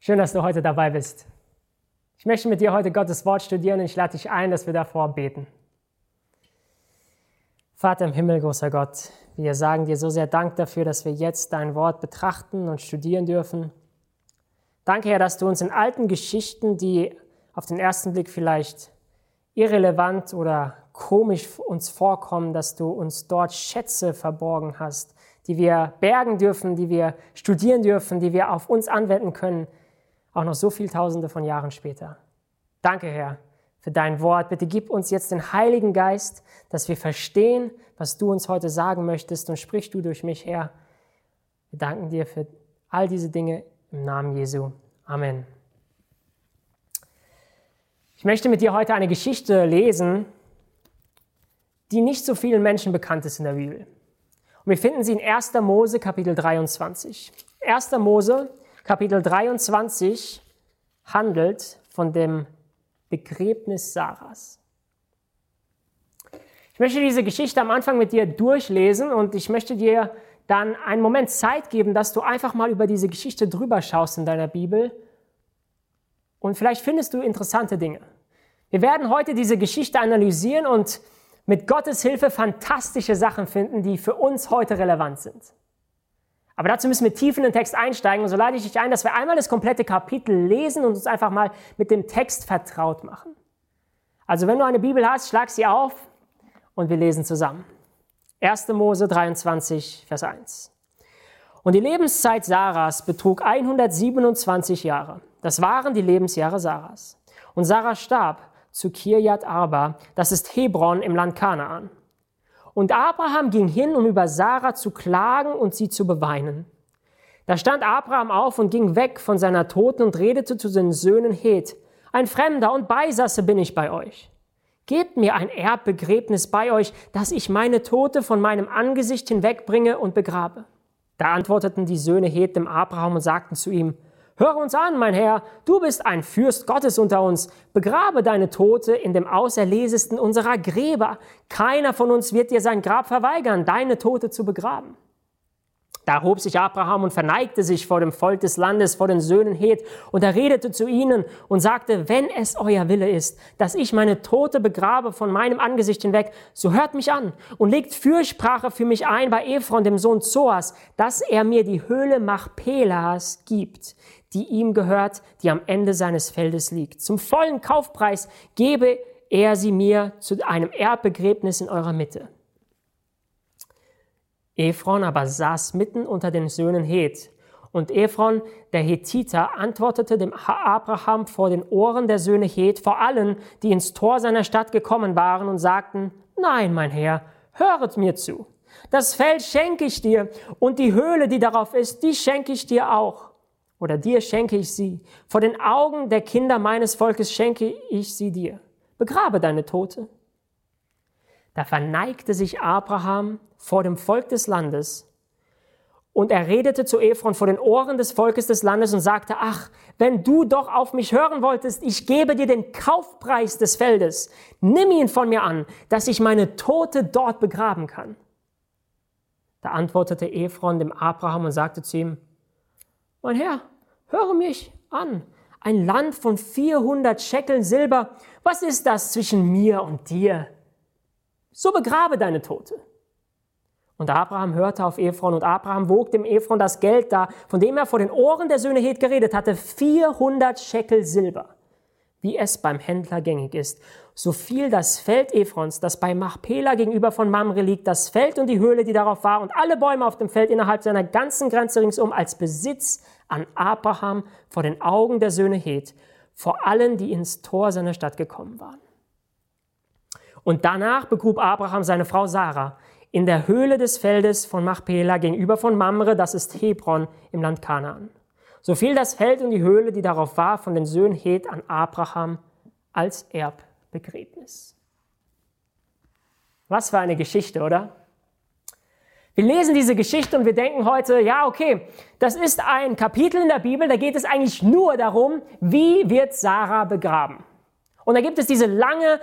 Schön, dass du heute dabei bist. Ich möchte mit dir heute Gottes Wort studieren und ich lade dich ein, dass wir davor beten. Vater im Himmel, großer Gott, wir sagen dir so sehr Dank dafür, dass wir jetzt dein Wort betrachten und studieren dürfen. Danke, Herr, dass du uns in alten Geschichten, die auf den ersten Blick vielleicht irrelevant oder komisch uns vorkommen, dass du uns dort Schätze verborgen hast, die wir bergen dürfen, die wir studieren dürfen, die wir auf uns anwenden können, auch noch so viele Tausende von Jahren später. Danke, Herr, für dein Wort. Bitte gib uns jetzt den Heiligen Geist, dass wir verstehen, was du uns heute sagen möchtest, und sprich du durch mich, Herr. Wir danken dir für all diese Dinge im Namen Jesu. Amen. Ich möchte mit dir heute eine Geschichte lesen, die nicht so vielen Menschen bekannt ist in der Bibel. Und wir finden sie in 1. Mose, Kapitel 23. 1. Mose, Kapitel 23 handelt von dem Begräbnis Sarahs. Ich möchte diese Geschichte am Anfang mit dir durchlesen und ich möchte dir dann einen Moment Zeit geben, dass du einfach mal über diese Geschichte drüber schaust in deiner Bibel und vielleicht findest du interessante Dinge. Wir werden heute diese Geschichte analysieren und mit Gottes Hilfe fantastische Sachen finden, die für uns heute relevant sind. Aber dazu müssen wir tief in den Text einsteigen und so lade ich dich ein, dass wir einmal das komplette Kapitel lesen und uns einfach mal mit dem Text vertraut machen. Also wenn du eine Bibel hast, schlag sie auf und wir lesen zusammen. 1. Mose 23, Vers 1. Und die Lebenszeit Sarahs betrug 127 Jahre. Das waren die Lebensjahre Sarahs. Und Sarah starb zu Kirjat Arba, das ist Hebron im Land Kanaan. Und Abraham ging hin, um über Sarah zu klagen und sie zu beweinen. Da stand Abraham auf und ging weg von seiner Toten und redete zu den Söhnen Het: Ein Fremder und Beisasse bin ich bei euch. Gebt mir ein Erbbegräbnis bei euch, dass ich meine Tote von meinem Angesicht hinwegbringe und begrabe. Da antworteten die Söhne Het dem Abraham und sagten zu ihm: Höre uns an, mein Herr, du bist ein Fürst Gottes unter uns. Begrabe deine Tote in dem auserlesesten unserer Gräber. Keiner von uns wird dir sein Grab verweigern, deine Tote zu begraben. Da erhob sich Abraham und verneigte sich vor dem Volk des Landes, vor den Söhnen Het, und er redete zu ihnen und sagte: Wenn es euer Wille ist, dass ich meine Tote begrabe von meinem Angesicht hinweg, so hört mich an und legt Fürsprache für mich ein bei Ephron, dem Sohn Zoas, dass er mir die Höhle Machpelas gibt, die ihm gehört, die am Ende seines Feldes liegt. Zum vollen Kaufpreis gebe er sie mir zu einem Erbbegräbnis in eurer Mitte. Ephron aber saß mitten unter den Söhnen Het. Und Ephron, der Hethiter, antwortete dem Abraham vor den Ohren der Söhne Het, vor allen, die ins Tor seiner Stadt gekommen waren, und sagten: Nein, mein Herr, höret mir zu. Das Feld schenke ich dir, und die Höhle, die darauf ist, die schenke ich dir auch. Oder dir schenke ich sie. Vor den Augen der Kinder meines Volkes schenke ich sie dir. Begrabe deine Tote. Da verneigte sich Abraham vor dem Volk des Landes und er redete zu Ephron vor den Ohren des Volkes des Landes und sagte: Ach, wenn du doch auf mich hören wolltest, ich gebe dir den Kaufpreis des Feldes. Nimm ihn von mir an, dass ich meine Tote dort begraben kann. Da antwortete Ephron dem Abraham und sagte zu ihm: Mein Herr, höre mich an. Ein Land von 400 Schekeln Silber, was ist das zwischen mir und dir? So begrabe deine Tote. Und Abraham hörte auf Ephron, und Abraham wog dem Ephron das Geld dar, von dem er vor den Ohren der Söhne Het geredet hatte, 400 Schekel Silber, wie es beim Händler gängig ist. So fiel das Feld Ephrons, das bei Machpela gegenüber von Mamre liegt, das Feld und die Höhle, die darauf war, und alle Bäume auf dem Feld innerhalb seiner ganzen Grenze ringsum, als Besitz an Abraham vor den Augen der Söhne Het, vor allen, die ins Tor seiner Stadt gekommen waren. Und danach begrub Abraham seine Frau Sarah in der Höhle des Feldes von Machpela gegenüber von Mamre, das ist Hebron im Land Kanaan. So fiel das Feld und die Höhle, die darauf war, von den Söhnen Het an Abraham als Erbbegräbnis. Was für eine Geschichte, oder? Wir lesen diese Geschichte und wir denken heute: Ja, okay, das ist ein Kapitel in der Bibel, da geht es eigentlich nur darum, wie wird Sarah begraben. Und da gibt es diese lange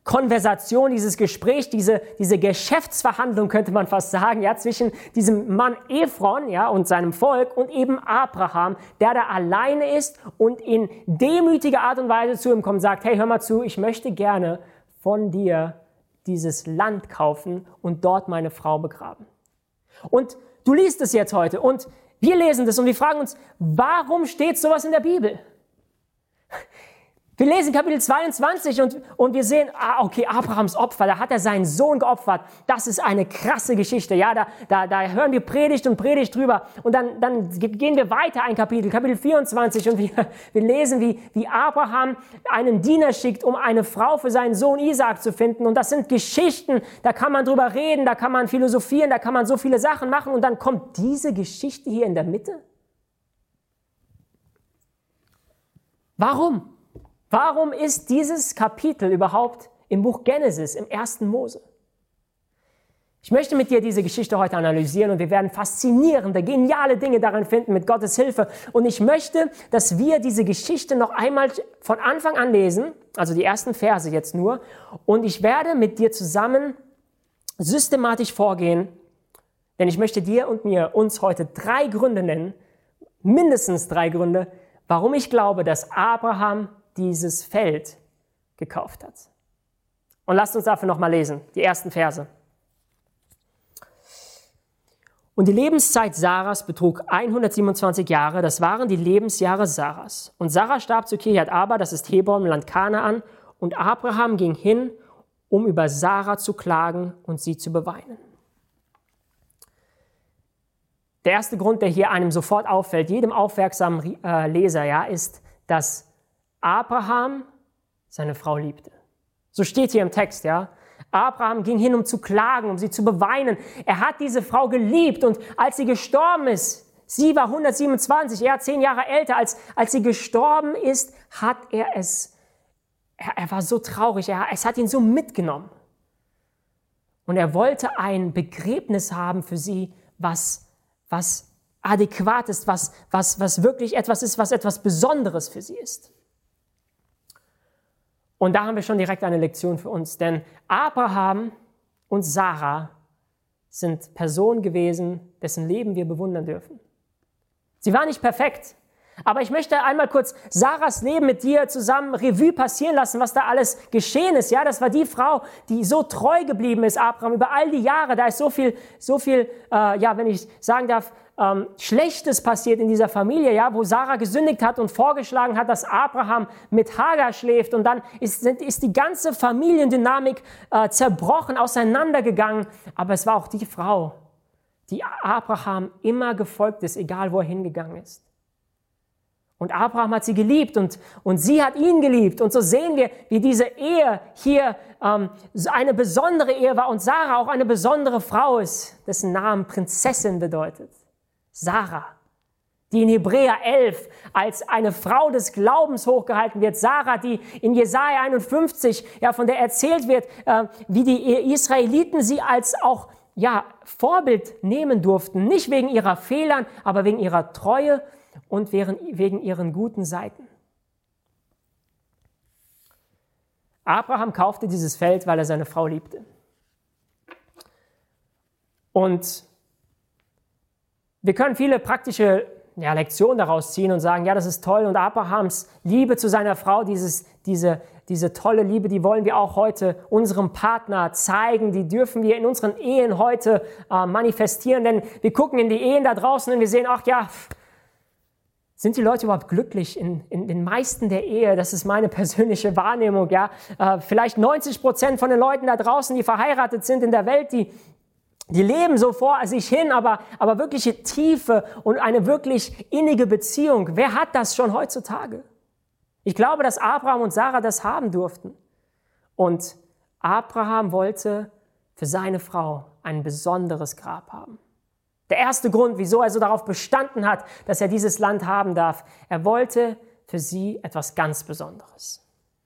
Konversation, dieses Gespräch, diese Geschäftsverhandlung, könnte man fast sagen, ja, zwischen diesem Mann Ephron, ja, und seinem Volk und eben Abraham, der da alleine ist und in demütiger Art und Weise zu ihm kommt und sagt, hey, hör mal zu, ich möchte gerne von dir dieses Land kaufen und dort meine Frau begraben. Und du liest es jetzt heute und wir lesen das und wir fragen uns, warum steht sowas in der Bibel? Wir lesen Kapitel 22 und wir sehen, okay, Abrahams Opfer, da hat er seinen Sohn geopfert. Das ist eine krasse Geschichte. Ja, da hören wir Predigt und Predigt drüber. Und dann gehen wir weiter ein Kapitel 24 und wir lesen, wie Abraham einen Diener schickt, um eine Frau für seinen Sohn Isaak zu finden. Und das sind Geschichten, da kann man drüber reden, da kann man philosophieren, da kann man so viele Sachen machen. Und dann kommt diese Geschichte hier in der Mitte. Warum? Warum ist dieses Kapitel überhaupt im Buch Genesis, im 1. Mose? Ich möchte mit dir diese Geschichte heute analysieren und wir werden faszinierende, geniale Dinge darin finden mit Gottes Hilfe. Und ich möchte, dass wir diese Geschichte noch einmal von Anfang an lesen, also die ersten Verse jetzt nur. Und ich werde mit dir zusammen systematisch vorgehen, denn ich möchte dir und uns heute 3 Gründe nennen, mindestens 3 Gründe, warum ich glaube, dass Abraham dieses Feld gekauft hat. Und lasst uns dafür nochmal lesen, die ersten Verse. Und die Lebenszeit Saras betrug 127 Jahre, das waren die Lebensjahre Saras. Und Sarah starb zu Kirjat Arba, das ist Hebron im Land Kanaan, und Abraham ging hin, um über Sarah zu klagen und sie zu beweinen. Der erste Grund, der hier einem sofort auffällt, jedem aufmerksamen Leser, ja, ist, dass Abraham seine Frau liebte. So steht hier im Text, ja. Abraham ging hin, um zu klagen, um sie zu beweinen. Er hat diese Frau geliebt und als sie gestorben ist, sie war 127, er 10 Jahre älter, als sie gestorben ist, er war so traurig, es hat ihn so mitgenommen. Und er wollte ein Begräbnis haben für sie, was adäquat ist, was wirklich etwas ist, was etwas Besonderes für sie ist. Und da haben wir schon direkt eine Lektion für uns, denn Abraham und Sarah sind Personen gewesen, dessen Leben wir bewundern dürfen. Sie war nicht perfekt, aber ich möchte einmal kurz Sarahs Leben mit dir zusammen Revue passieren lassen, was da alles geschehen ist. Ja, das war die Frau, die so treu geblieben ist, Abraham, über all die Jahre. Da ist so viel, wenn ich sagen darf, Schlechtes passiert in dieser Familie, ja, wo Sarah gesündigt hat und vorgeschlagen hat, dass Abraham mit Hagar schläft. Und dann ist die ganze Familiendynamik zerbrochen, auseinandergegangen. Aber es war auch die Frau, die Abraham immer gefolgt ist, egal wo er hingegangen ist. Und Abraham hat sie geliebt und sie hat ihn geliebt. Und so sehen wir, wie diese Ehe hier eine besondere Ehe war und Sarah auch eine besondere Frau ist, dessen Namen Prinzessin bedeutet. Sarah, die in Hebräer 11 als eine Frau des Glaubens hochgehalten wird. Sarah, die in Jesaja 51, ja, von der erzählt wird, wie die Israeliten sie als auch Vorbild nehmen durften. Nicht wegen ihrer Fehlern, aber wegen ihrer Treue und wegen ihren guten Seiten. Abraham kaufte dieses Feld, weil er seine Frau liebte. Und wir können viele praktische Lektionen daraus ziehen und sagen, ja, das ist toll. Und Abrahams Liebe zu seiner Frau, diese tolle Liebe, die wollen wir auch heute unserem Partner zeigen. Die dürfen wir in unseren Ehen heute manifestieren. Denn wir gucken in die Ehen da draußen und wir sehen, sind die Leute überhaupt glücklich in den meisten der Ehe? Das ist meine persönliche Wahrnehmung. Ja, vielleicht 90% von den Leuten da draußen, die verheiratet sind in der Welt, die leben so vor sich hin, aber wirkliche Tiefe und eine wirklich innige Beziehung. Wer hat das schon heutzutage? Ich glaube, dass Abraham und Sarah das haben durften. Und Abraham wollte für seine Frau ein besonderes Grab haben. Der erste Grund, wieso er so darauf bestanden hat, dass er dieses Land haben darf, er wollte für sie etwas ganz Besonderes.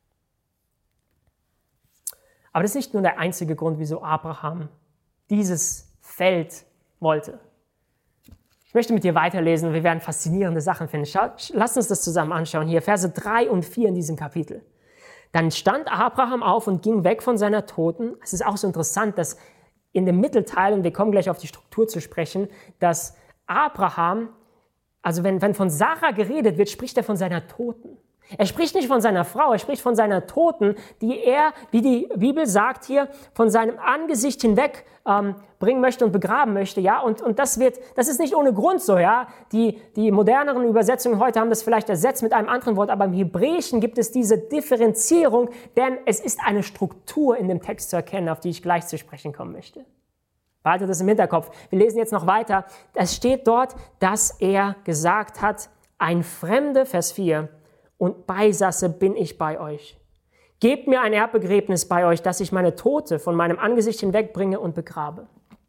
Aber das ist nicht nur der einzige Grund, wieso Abraham dieses Feld wollte. Ich möchte mit dir weiterlesen und wir werden faszinierende Lass uns das zusammen anschauen. Hier Verse 3 und 4 in diesem Kapitel. Dann stand Abraham auf und ging weg von seiner Toten. Es ist auch so interessant, dass in dem Mittelteil, und wir kommen gleich auf die Struktur zu sprechen, dass Abraham, also wenn von Sarah geredet wird, spricht er von seiner Toten. Er spricht nicht von seiner Frau, er spricht von seiner Toten, die er, wie die Bibel sagt hier, von seinem Angesicht hinweg bringen möchte und begraben möchte. Ja? Und das ist nicht ohne Grund so. Ja? Die moderneren Übersetzungen heute haben das vielleicht ersetzt mit einem anderen Wort, aber im Hebräischen gibt es diese Differenzierung, denn es ist eine Struktur in dem Text zu erkennen, auf die ich gleich zu sprechen kommen möchte. Behaltet das im Hinterkopf. Wir lesen jetzt noch weiter. Es steht dort, dass er gesagt hat, ein Fremder, Vers 4, und Beisasse bin ich bei euch. Gebt mir ein Erbbegräbnis bei euch, dass ich meine Tote von meinem Angesicht hinwegbringe und begrabe.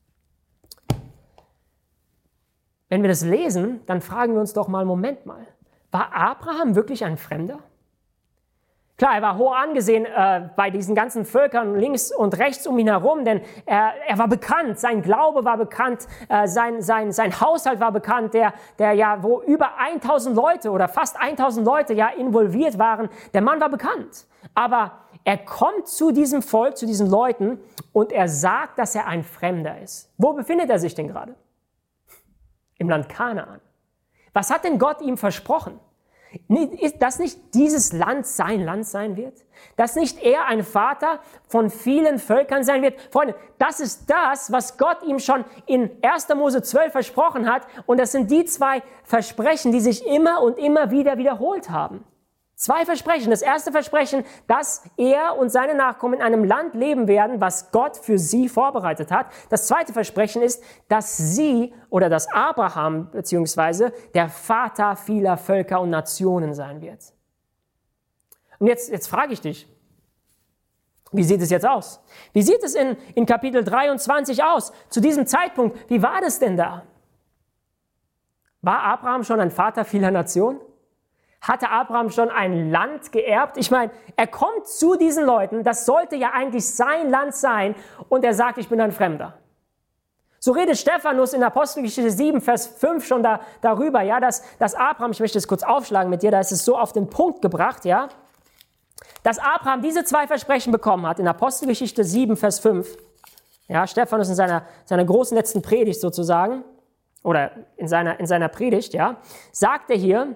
Wenn wir das lesen, dann fragen wir uns doch mal, Moment mal, war Abraham wirklich ein Fremder? Klar, er war hoch angesehen bei diesen ganzen Völkern links und rechts um ihn herum, denn er war bekannt, sein Glaube war bekannt, sein Haushalt war bekannt, wo über 1000 Leute oder fast 1000 Leute ja involviert waren. Der Mann war bekannt, aber er kommt zu diesem Volk, zu diesen Leuten und er sagt, dass er ein Fremder ist. Wo befindet er sich denn gerade? Im Land Kanaan. Was hat denn Gott ihm versprochen? Dass nicht dieses Land sein Land sein wird? Dass nicht er ein Vater von vielen Völkern sein wird? Freunde, das ist das, was Gott ihm schon in 1. Mose 12 versprochen hat. Und das sind die zwei Versprechen, die sich immer und immer wieder wiederholt haben. Zwei Versprechen. Das erste Versprechen, dass er und seine Nachkommen in einem Land leben werden, was Gott für sie vorbereitet hat. Das zweite Versprechen ist, dass sie oder dass Abraham bzw. der Vater vieler Völker und Nationen sein wird. Und jetzt frage ich dich, wie sieht es jetzt aus? Wie sieht es in Kapitel 23 aus? Zu diesem Zeitpunkt, wie war das denn da? War Abraham schon ein Vater vieler Nationen? Hatte Abraham schon ein Land geerbt? Ich meine, er kommt zu diesen Leuten, das sollte ja eigentlich sein Land sein, und er sagt, ich bin ein Fremder. So redet Stephanus in Apostelgeschichte 7, Vers 5 schon darüber, ja, dass Abraham, ich möchte es kurz aufschlagen mit dir, da ist es so auf den Punkt gebracht, ja, dass Abraham diese zwei Versprechen bekommen hat in Apostelgeschichte 7, Vers 5. Ja, Stephanus in seiner großen letzten Predigt sozusagen, oder in seiner Predigt, ja, sagt er hier,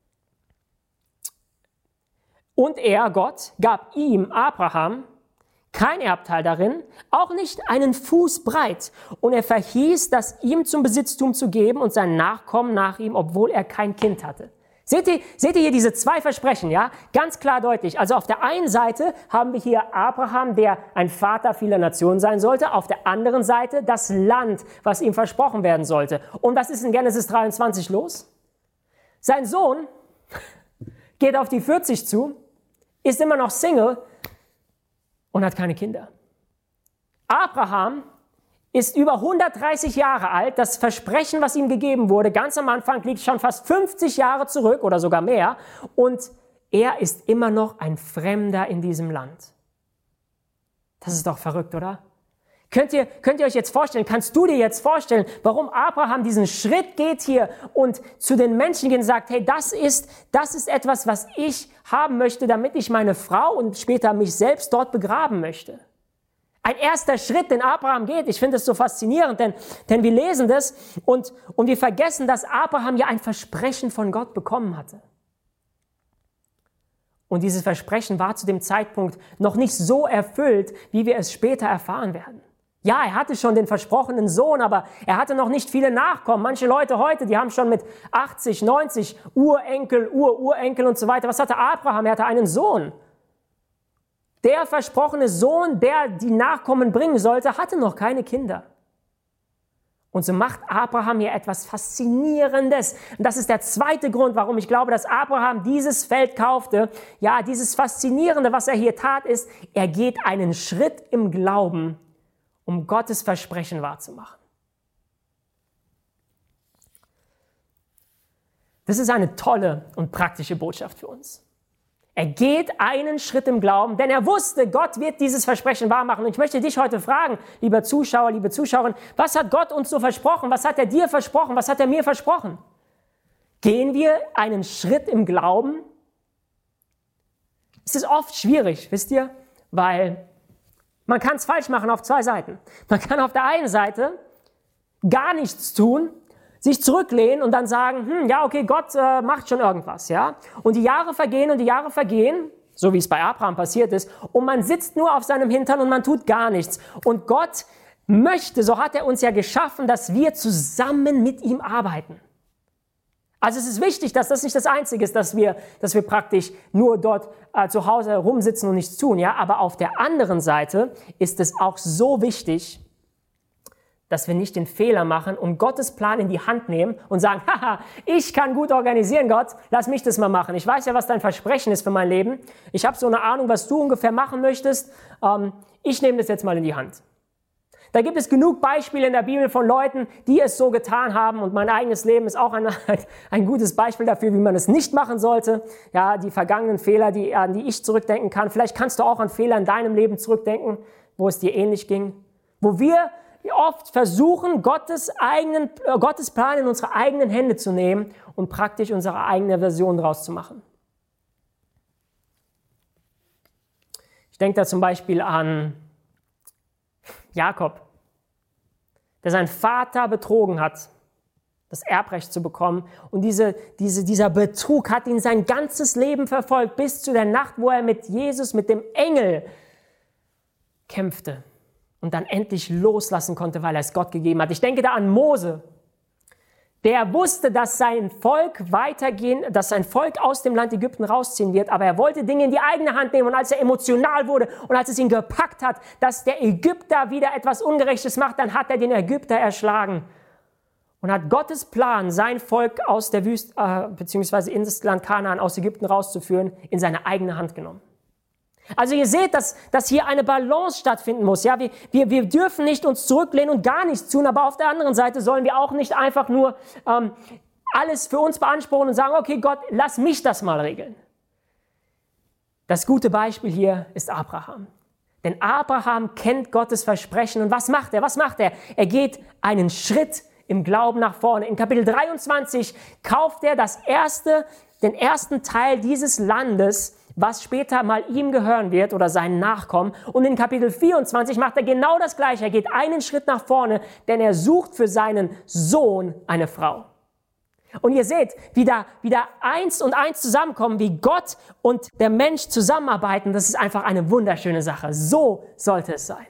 und er, Gott, gab ihm, Abraham, kein Erbteil darin, auch nicht einen Fuß breit. Und er verhieß, das ihm zum Besitztum zu geben und seinen Nachkommen nach ihm, obwohl er kein Kind hatte. Seht ihr hier diese zwei Versprechen, ja? Ganz klar deutlich. Also auf der einen Seite haben wir hier Abraham, der ein Vater vieler Nationen sein sollte. Auf der anderen Seite das Land, was ihm versprochen werden sollte. Und was ist in Genesis 23 los? Sein Sohn geht auf die 40 zu, ist immer noch Single und hat keine Kinder. Abraham ist über 130 Jahre alt. Das Versprechen, was ihm gegeben wurde, ganz am Anfang liegt schon fast 50 Jahre zurück oder sogar mehr. Und er ist immer noch ein Fremder in diesem Land. Das ist doch verrückt, oder? Könnt ihr euch jetzt vorstellen, kannst du dir jetzt vorstellen, warum Abraham diesen Schritt geht hier und zu den Menschen geht und sagt, hey, das ist etwas, was ich haben möchte, damit ich meine Frau und später mich selbst dort begraben möchte. Ein erster Schritt, den Abraham geht. Ich finde es so faszinierend, denn wir lesen das und wir vergessen, dass Abraham ja ein Versprechen von Gott bekommen hatte. Und dieses Versprechen war zu dem Zeitpunkt noch nicht so erfüllt, wie wir es später erfahren werden. Ja, er hatte schon den versprochenen Sohn, aber er hatte noch nicht viele Nachkommen. Manche Leute heute, die haben schon mit 80, 90 Urenkel, Ururenkel und so weiter. Was hatte Abraham? Er hatte einen Sohn. Der versprochene Sohn, der die Nachkommen bringen sollte, hatte noch keine Kinder. Und so macht Abraham hier etwas Faszinierendes. Und das ist der zweite Grund, warum ich glaube, dass Abraham dieses Feld kaufte. Ja, dieses Faszinierende, was er hier tat, ist, er geht einen Schritt im Glauben, um Gottes Versprechen wahrzumachen. Das ist eine tolle und praktische Botschaft für uns. Er geht einen Schritt im Glauben, denn er wusste, Gott wird dieses Versprechen wahrmachen. Und ich möchte dich heute fragen, lieber Zuschauer, liebe Zuschauerin, was hat Gott uns so versprochen? Was hat er dir versprochen? Was hat er mir versprochen? Gehen wir einen Schritt im Glauben? Es ist oft schwierig, wisst ihr, weil man kann es falsch machen auf zwei Seiten. Man kann auf der einen Seite gar nichts tun, sich zurücklehnen und dann sagen, ja, okay, Gott macht schon irgendwas, ja. Und die Jahre vergehen, so wie es bei Abraham passiert ist, und man sitzt nur auf seinem Hintern und man tut gar nichts. Und Gott möchte, so hat er uns ja geschaffen, dass wir zusammen mit ihm arbeiten. Also es ist wichtig, dass das nicht das Einzige ist, dass wir praktisch nur dort zu Hause herumsitzen und nichts tun, ja. Aber auf der anderen Seite ist es auch so wichtig, dass wir nicht den Fehler machen und Gottes Plan in die Hand nehmen und sagen, haha, ich kann gut organisieren, Gott, lass mich das mal machen. Ich weiß ja, was dein Versprechen ist für mein Leben. Ich habe so eine Ahnung, was du ungefähr machen möchtest. Ich nehme das jetzt mal in die Hand. Da gibt es genug Beispiele in der Bibel von Leuten, die es so getan haben, und mein eigenes Leben ist auch ein gutes Beispiel dafür, wie man es nicht machen sollte. Ja, die vergangenen Fehler, an die ich zurückdenken kann. Vielleicht kannst du auch an Fehler in deinem Leben zurückdenken, wo es dir ähnlich ging. Wo wir oft versuchen, Gottes Plan in unsere eigenen Hände zu nehmen und praktisch unsere eigene Version draus zu machen. Ich denke da zum Beispiel an Jakob, der seinen Vater betrogen hat, das Erbrecht zu bekommen. Und dieser Betrug hat ihn sein ganzes Leben verfolgt, bis zu der Nacht, wo er mit Jesus, mit dem Engel, kämpfte und dann endlich loslassen konnte, weil er es Gott gegeben hat. Ich denke da an Mose. Der wusste, dass sein Volk aus dem Land Ägypten rausziehen wird, aber er wollte Dinge in die eigene Hand nehmen, und als er emotional wurde und als es ihn gepackt hat, dass der Ägypter wieder etwas Ungerechtes macht, dann hat er den Ägypter erschlagen und hat Gottes Plan, sein Volk aus der Wüste, beziehungsweise in das Land Kanaan aus Ägypten rauszuführen, in seine eigene Hand genommen. Also ihr seht, dass hier eine Balance stattfinden muss. Ja? Wir dürfen nicht uns zurücklehnen und gar nichts tun, aber auf der anderen Seite sollen wir auch nicht einfach nur alles für uns beanspruchen und sagen, okay Gott, lass mich das mal regeln. Das gute Beispiel hier ist Abraham. Denn Abraham kennt Gottes Versprechen, und was macht er? Er geht einen Schritt im Glauben nach vorne. In Kapitel 23 kauft er den ersten Teil dieses Landes, was später mal ihm gehören wird oder seinen Nachkommen. Und in Kapitel 24 macht er genau das Gleiche. Er geht einen Schritt nach vorne, denn er sucht für seinen Sohn eine Frau. Und ihr seht, wie da eins und eins zusammenkommen, wie Gott und der Mensch zusammenarbeiten. Das ist einfach eine wunderschöne Sache. So sollte es sein.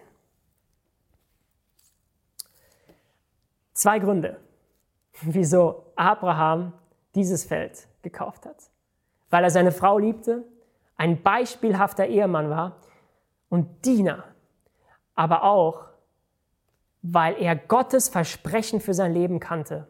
2 Gründe, wieso Abraham dieses Feld gekauft hat. Weil er seine Frau liebte, ein beispielhafter Ehemann war und Diener, aber auch, weil er Gottes Versprechen für sein Leben kannte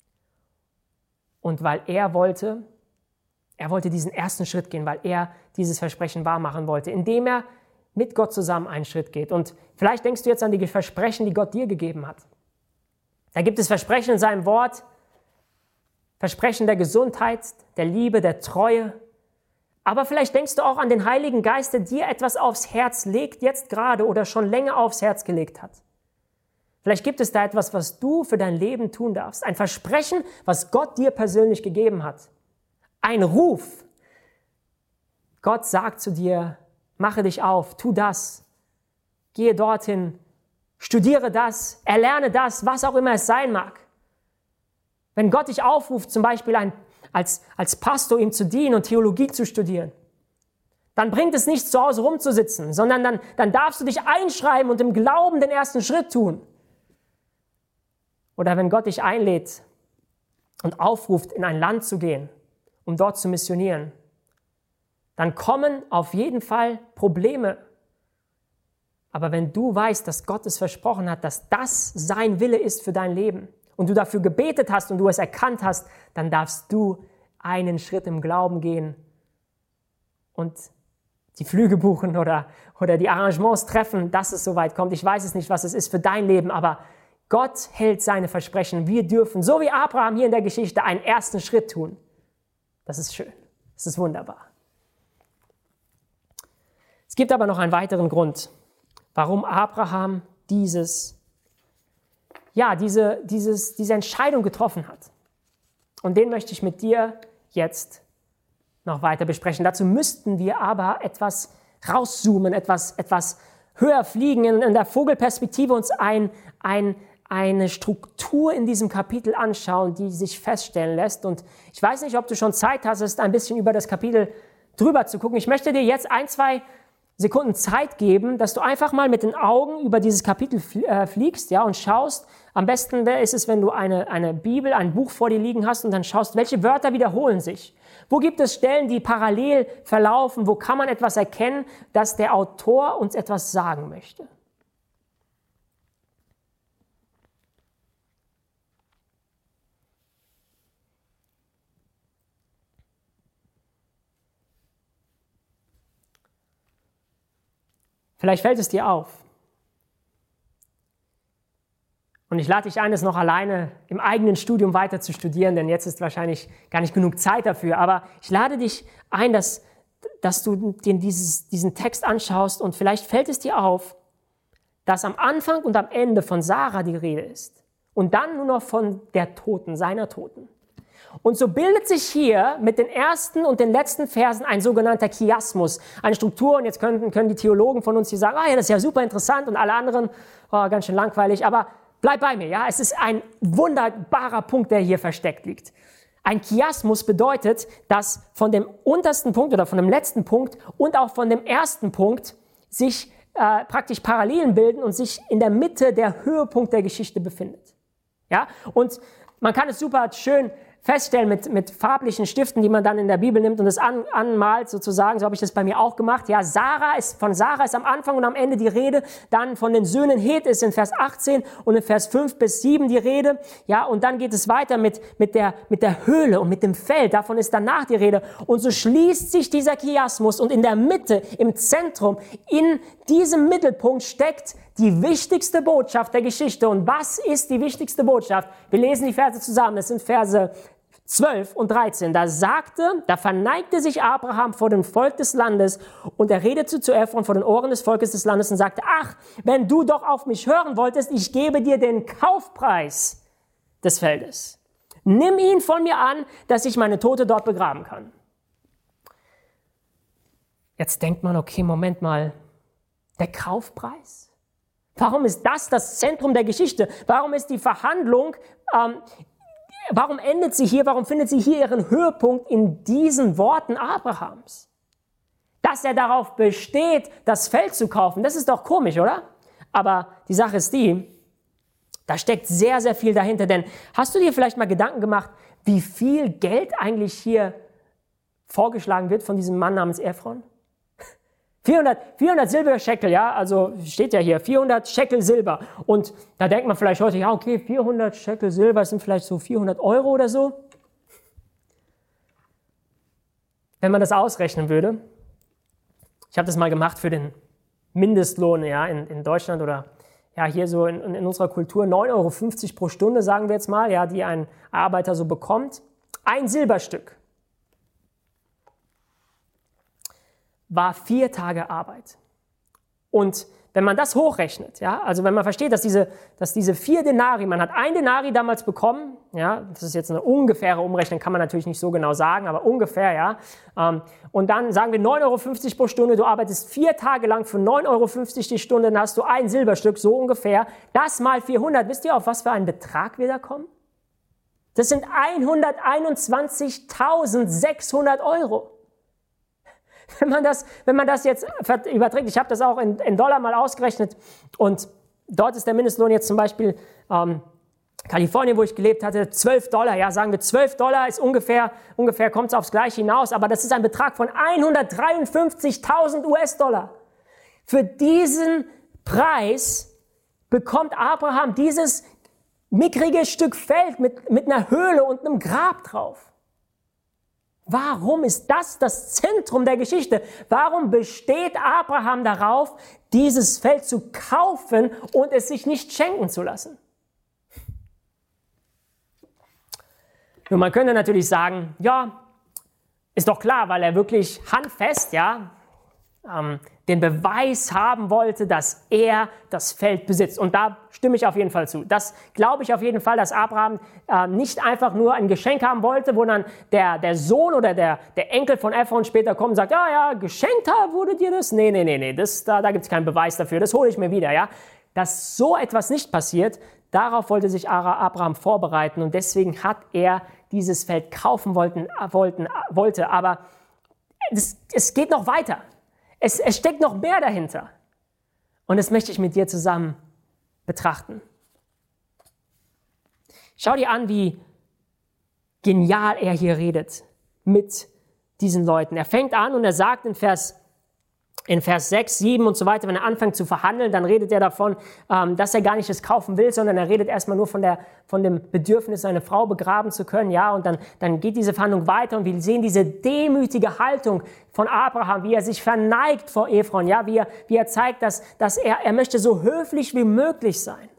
und weil er wollte diesen ersten Schritt gehen, weil er dieses Versprechen wahrmachen wollte, indem er mit Gott zusammen einen Schritt geht. Und vielleicht denkst du jetzt an die Versprechen, die Gott dir gegeben hat. Da gibt es Versprechen in seinem Wort, Versprechen der Gesundheit, der Liebe, der Treue. Aber vielleicht denkst du auch an den Heiligen Geist, der dir etwas aufs Herz legt, jetzt gerade oder schon länger aufs Herz gelegt hat. Vielleicht gibt es da etwas, was du für dein Leben tun darfst. Ein Versprechen, was Gott dir persönlich gegeben hat. Ein Ruf. Gott sagt zu dir, mache dich auf, tu das, gehe dorthin, studiere das, erlerne das, was auch immer es sein mag. Wenn Gott dich aufruft, zum Beispiel als Pastor ihm zu dienen und Theologie zu studieren, dann bringt es nicht, zu Hause rumzusitzen, sondern dann darfst du dich einschreiben und im Glauben den ersten Schritt tun. Oder wenn Gott dich einlädt und aufruft, in ein Land zu gehen, um dort zu missionieren, dann kommen auf jeden Fall Probleme. Aber wenn du weißt, dass Gott es versprochen hat, dass das sein Wille ist für dein Leben und du dafür gebetet hast und du es erkannt hast, dann darfst du einen Schritt im Glauben gehen und die Flüge buchen oder die Arrangements treffen, dass es soweit kommt. Ich weiß es nicht, was es ist für dein Leben, aber Gott hält seine Versprechen. Wir dürfen, so wie Abraham hier in der Geschichte, einen ersten Schritt tun. Das ist schön. Das ist wunderbar. Es gibt aber noch einen weiteren Grund, warum Abraham diese Entscheidung getroffen hat. Und den möchte ich mit dir jetzt noch weiter besprechen. Dazu müssten wir aber etwas rauszoomen, etwas höher fliegen, in der Vogelperspektive uns eine Struktur in diesem Kapitel anschauen, die sich feststellen lässt. Und ich weiß nicht, ob du schon Zeit hast, ein bisschen über das Kapitel drüber zu gucken. Ich möchte dir jetzt 1-2 Sekunden Zeit geben, dass du einfach mal mit den Augen über dieses Kapitel fliegst, ja, und schaust. Am besten ist es, wenn du eine Bibel, ein Buch vor dir liegen hast und dann schaust, welche Wörter wiederholen sich. Wo gibt es Stellen, die parallel verlaufen? Wo kann man etwas erkennen, dass der Autor uns etwas sagen möchte? Vielleicht fällt es dir auf. Und ich lade dich ein, es noch alleine im eigenen Studium weiter zu studieren, denn jetzt ist wahrscheinlich gar nicht genug Zeit dafür. Aber ich lade dich ein, dass du dir diesen Text anschaust und vielleicht fällt es dir auf, dass am Anfang und am Ende von Sarah die Rede ist und dann nur noch von der Toten, seiner Toten. Und so bildet sich hier mit den ersten und den letzten Versen ein sogenannter Chiasmus, eine Struktur. Und jetzt können die Theologen von uns hier sagen, ja, das ist ja super interessant und alle anderen, ganz schön langweilig. Aber bleib bei mir, ja, es ist ein wunderbarer Punkt, der hier versteckt liegt. Ein Chiasmus bedeutet, dass von dem untersten Punkt oder von dem letzten Punkt und auch von dem ersten Punkt sich praktisch Parallelen bilden und sich in der Mitte der Höhepunkt der Geschichte befindet. Ja, und man kann es super schön feststellen mit farblichen Stiften, die man dann in der Bibel nimmt und es anmalt sozusagen. So habe ich das bei mir auch gemacht. Ja, von Sarah ist am Anfang und am Ende die Rede. Dann von den Söhnen Het ist in Vers 18 und in Vers 5 bis 7 die Rede. Ja, und dann geht es weiter mit der Höhle und mit dem Feld. Davon ist danach die Rede. Und so schließt sich dieser Chiasmus und in der Mitte, im Zentrum, in diesem Mittelpunkt steckt die wichtigste Botschaft der Geschichte. Und was ist die wichtigste Botschaft? Wir lesen die Verse zusammen. Das sind Verse 12 und 13. Da verneigte sich Abraham vor dem Volk des Landes und er redete zu Ephron vor den Ohren des Volkes des Landes und sagte, ach, wenn du doch auf mich hören wolltest, ich gebe dir den Kaufpreis des Feldes. Nimm ihn von mir an, dass ich meine Tote dort begraben kann. Jetzt denkt man, okay, Moment mal, der Kaufpreis? Warum ist das Zentrum der Geschichte? Warum ist die Verhandlung, warum endet sie hier, warum findet sie hier ihren Höhepunkt in diesen Worten Abrahams? Dass er darauf besteht, das Feld zu kaufen, das ist doch komisch, oder? Aber die Sache ist die, da steckt sehr, sehr viel dahinter. Denn hast du dir vielleicht mal Gedanken gemacht, wie viel Geld eigentlich hier vorgeschlagen wird von diesem Mann namens Ephron? 400 Silberschekel, ja, also steht ja hier, 400 Schekel Silber. Und da denkt man vielleicht heute, ja, okay, 400 Schekel Silber sind vielleicht so 400 Euro oder so. Wenn man das ausrechnen würde, ich habe das mal gemacht für den Mindestlohn, ja, in Deutschland oder ja, hier so in unserer Kultur, 9,50 Euro pro Stunde, sagen wir jetzt mal, ja, die ein Arbeiter so bekommt. Ein Silberstück war 4 Tage Arbeit. Und wenn man das hochrechnet, ja, also wenn man versteht, dass diese 4 Denari, man hat 1 Denari damals bekommen, ja, das ist jetzt eine ungefähre Umrechnung, kann man natürlich nicht so genau sagen, aber ungefähr, ja, und dann sagen wir 9,50 Euro pro Stunde, du arbeitest 4 Tage lang für 9,50 Euro die Stunde, dann hast du ein Silberstück, so ungefähr, das mal 400, wisst ihr, auf was für einen Betrag wir da kommen? Das sind 121.600 Euro. Wenn man das jetzt überträgt, ich habe das auch in Dollar mal ausgerechnet und dort ist der Mindestlohn jetzt zum Beispiel Kalifornien, wo ich gelebt hatte, $12, ja, sagen wir $12 ist ungefähr kommt es aufs Gleiche hinaus, aber das ist ein Betrag von 153.000 US-Dollar. Für diesen Preis bekommt Abraham dieses mickrige Stück Feld mit einer Höhle und einem Grab drauf. Warum ist das Zentrum der Geschichte? Warum besteht Abraham darauf, dieses Feld zu kaufen und es sich nicht schenken zu lassen? Nun, man könnte natürlich sagen, ja, ist doch klar, weil er wirklich handfest, ja, den Beweis haben wollte, dass er das Feld besitzt. Und da stimme ich auf jeden Fall zu. Das glaube ich auf jeden Fall, dass Abraham nicht einfach nur ein Geschenk haben wollte, wo dann der Sohn oder der Enkel von Ephron später kommt und sagt, ja, geschenkt wurde dir das? Nee, da gibt es keinen Beweis dafür, das hole ich mir wieder. Ja? Dass so etwas nicht passiert, darauf wollte sich Abraham vorbereiten und deswegen hat er dieses Feld kaufen wollte. Aber es geht noch weiter. Es steckt noch mehr dahinter. Und das möchte ich mit dir zusammen betrachten. Schau dir an, wie genial er hier redet mit diesen Leuten. Er fängt an und er sagt in Vers 6, 7 und so weiter, wenn er anfängt zu verhandeln, dann redet er davon, dass er gar nicht das kaufen will, sondern er redet erstmal nur von dem Bedürfnis, seine Frau begraben zu können. Ja, und dann geht diese Verhandlung weiter und wir sehen diese demütige Haltung von Abraham, wie er sich verneigt vor Ephron, ja, wie er zeigt, dass er möchte so höflich wie möglich sein.